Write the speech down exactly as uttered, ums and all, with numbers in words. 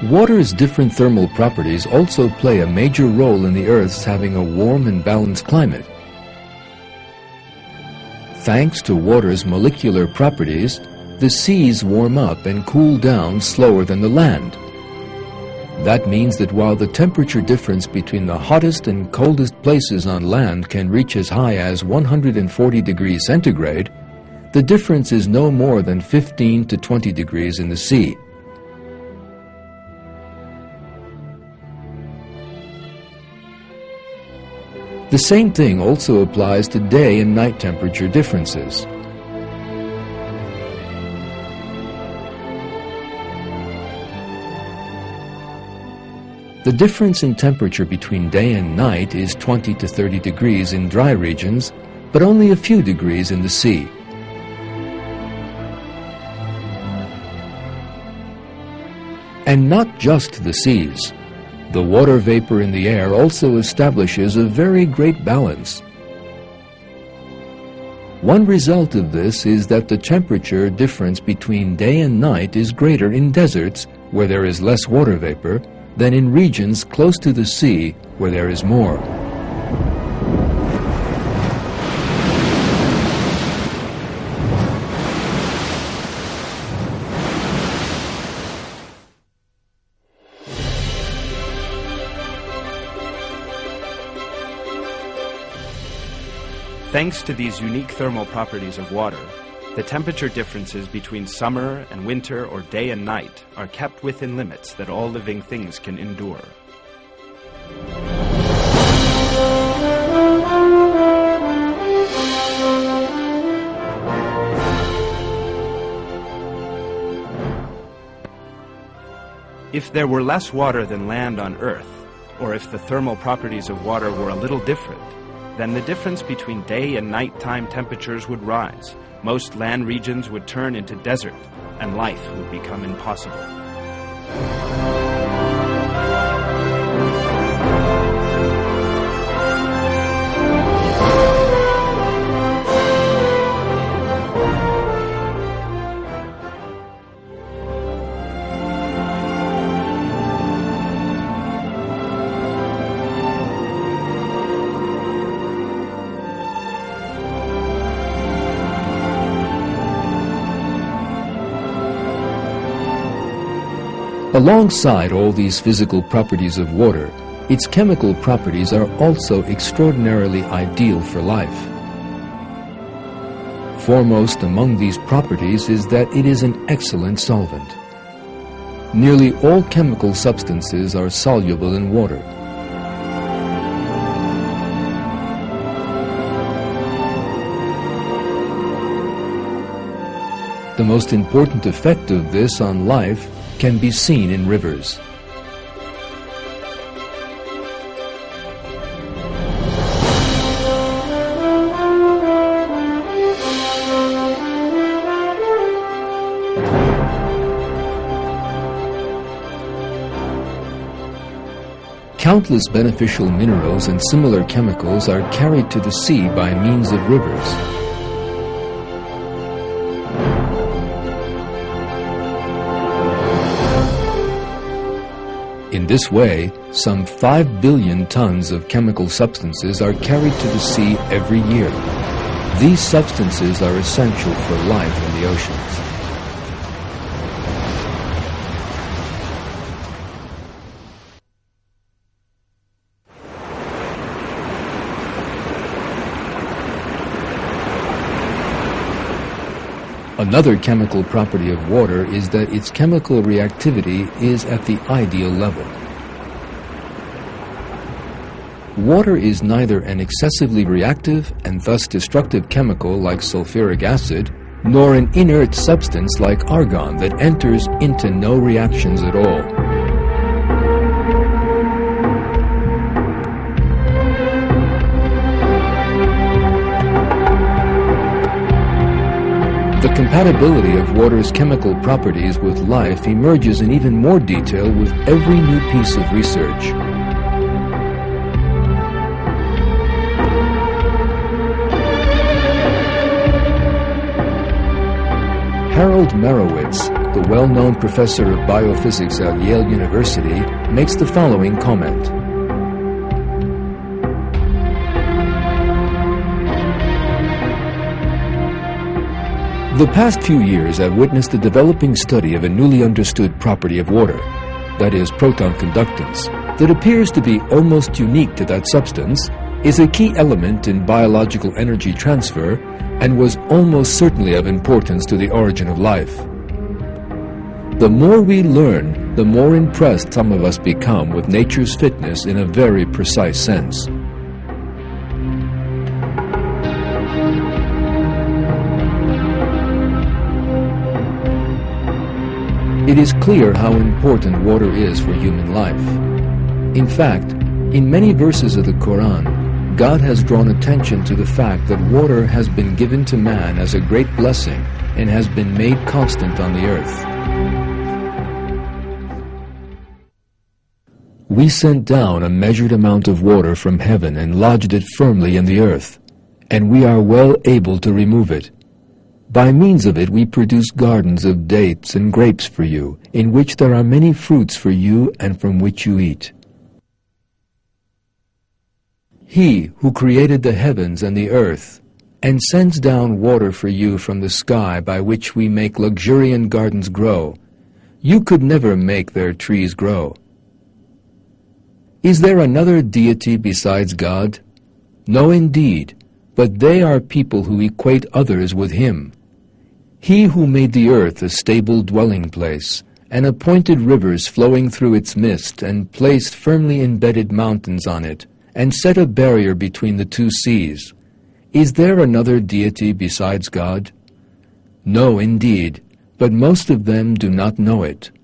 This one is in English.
Water's different thermal properties also play a major role in the Earth's having a warm and balanced climate. Thanks to water's molecular properties, the seas warm up and cool down slower than the land. That means that while the temperature difference between the hottest and coldest places on land can reach as high as one hundred forty degrees centigrade, the difference is no more than fifteen to twenty degrees in the sea. The same thing also applies to day and night temperature differences. The difference in temperature between day and night is twenty to thirty degrees in dry regions, but only a few degrees in the sea. And not just the seas. The water vapor in the air also establishes a very great balance. One result of this is that the temperature difference between day and night is greater in deserts, where there is less water vapor, than in regions close to the sea, where there is more. Thanks to these unique thermal properties of water, the temperature differences between summer and winter or day and night are kept within limits that all living things can endure. If there were less water than land on Earth, or if the thermal properties of water were a little different, then the difference between day and nighttime temperatures would rise. Most land regions would turn into desert, and life would become impossible. Alongside all these physical properties of water, its chemical properties are also extraordinarily ideal for life. Foremost among these properties is that it is an excellent solvent. Nearly all chemical substances are soluble in water. The most important effect of this on life can be seen in rivers. Countless beneficial minerals and similar chemicals are carried to the sea by means of rivers. In this way, some five billion tons of chemical substances are carried to the sea every year. These substances are essential for life in the oceans. Another chemical property of water is that its chemical reactivity is at the ideal level. Water is neither an excessively reactive and thus destructive chemical like sulfuric acid, nor an inert substance like argon that enters into no reactions at all. The compatibility of water's chemical properties with life emerges in even more detail with every new piece of research. Harold Marowitz, the well-known professor of biophysics at Yale University, makes the following comment. The past few years have witnessed the developing study of a newly understood property of water, that is, proton conductance, that appears to be almost unique to that substance, is a key element in biological energy transfer, and was almost certainly of importance to the origin of life. The more we learn, the more impressed some of us become with nature's fitness in a very precise sense. It is clear how important water is for human life. In fact, in many verses of the Quran, God has drawn attention to the fact that water has been given to man as a great blessing and has been made constant on the earth. We sent down a measured amount of water from heaven and lodged it firmly in the earth, and we are well able to remove it. By means of it we produce gardens of dates and grapes for you, in which there are many fruits for you and from which you eat. He who created the heavens and the earth, and sends down water for you from the sky by which we make luxuriant gardens grow, you could never make their trees grow. Is there another deity besides God? No, indeed, but they are people who equate others with Him. He who made the earth a stable dwelling place, and appointed rivers flowing through its midst, and placed firmly embedded mountains on it, and set a barrier between the two seas. Is there another deity besides God? No, indeed, but most of them do not know it.